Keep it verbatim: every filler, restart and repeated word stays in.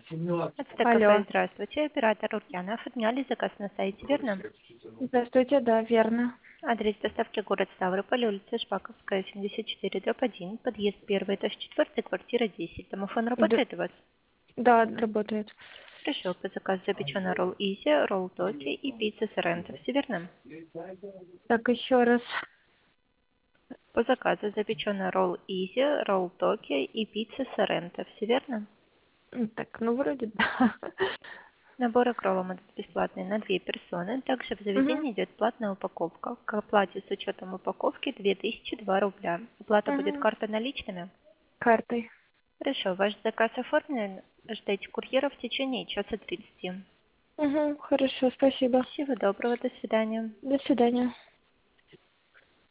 Алло. СТКП, здравствуйте. Оператор Ульяна. Оформляли заказ на сайте, верно? Здравствуйте, да, верно. Адрес доставки город Ставрополь, улица Шпаковская, семьдесят четыре, дробь один, подъезд первый, этаж четвертый, квартира десять. Домофон Д- работает у вас? да, работает. Пришел по заказу запеченный ролл Изи, ролл Токи и пицца Соренто. Все верно? Так, еще раз. По заказу запеченный ролл Изи, ролл Токи и пицца Соренто. Все верно? М, Так, ну вроде да. Набор роллом этот бесплатный на две персоны. Также в Угу, заведении идет платная упаковка. К оплате с учетом упаковки две тысячи два рубля. Оплата будет угу. картой наличными. Картой. Хорошо, ваш заказ оформлен. Ждите курьера в течение часа тридцати. Угу, хорошо, спасибо. Всего доброго, до свидания. До свидания.